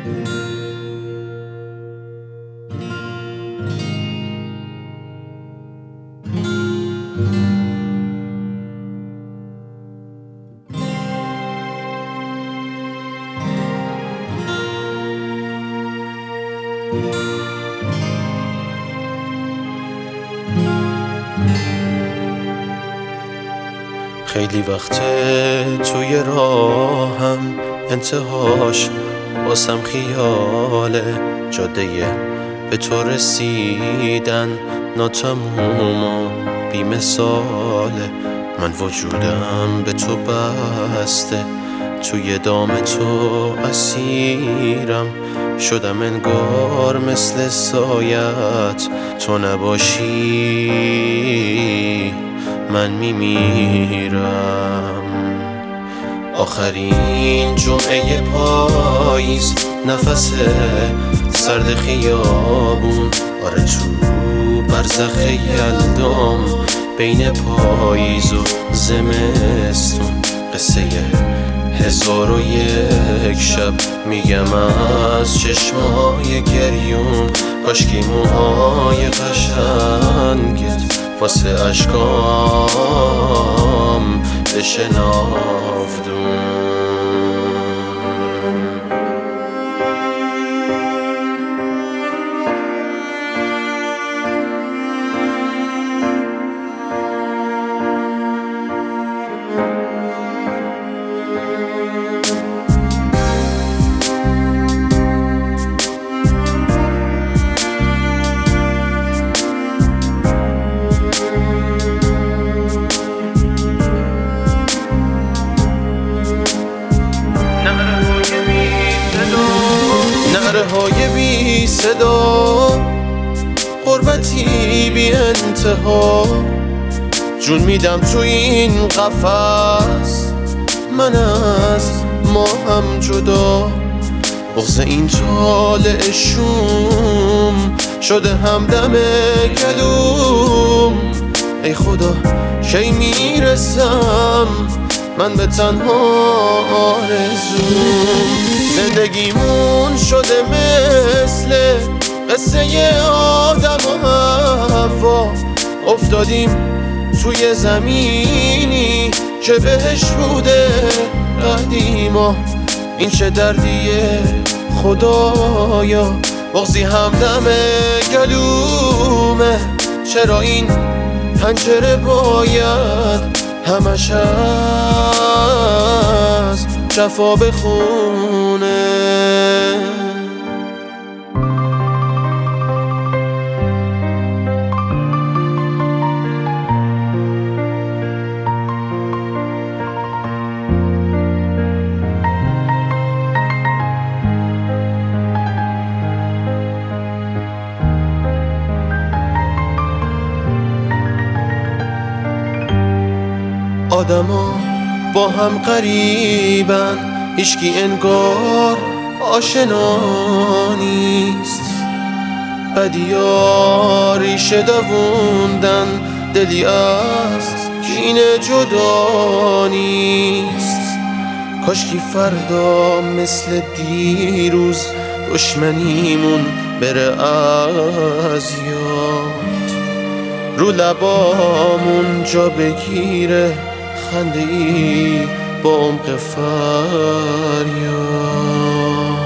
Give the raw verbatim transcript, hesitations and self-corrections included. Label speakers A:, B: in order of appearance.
A: خیلی وقته توی راهم انتهاش واسم خیاله، جاده به تو رسیدن ناتموم و بی مثاله. من وجودم به تو بسته، توی دام تو اسیرم شدم انگار مثل سایت. تو نباشی من میمیرم. آخرین جمعه پاییز، نفس سرد خیابون، آره تو برزخ یلدام بین پاییز و زمستون. قصه هزار و یک شب میگم از چشمای گریون، کاشکی موهای قشنگت واسه اشکام بشنافتون. نعره های بی صدا، غربتی بی انتها، جون میدم تو این قفس، من از ما هم جدا. بغض این طالع شوم شده همدم گلوم. ای خدا کی میرسم من به تنها آرزوم. زندگیمون شده مثل قصه آدم و حوا، افتادیم توی زمینی که بهش بوده قدیما. این چه دردیه خدایا، بغضی همدم گلومه. چرا این پنجره باید همش از جفا بخونه؟ آدما با هم قریبن، هیچکی انگار آشنا نیست. بدیا ریشه دووندن، دلی از کینه جدا نیست. کاشکی فردا مثل دیروز دشمنیمون بره از یاد، رو لبامون جا بگیره خنده ای با عمق فریاد.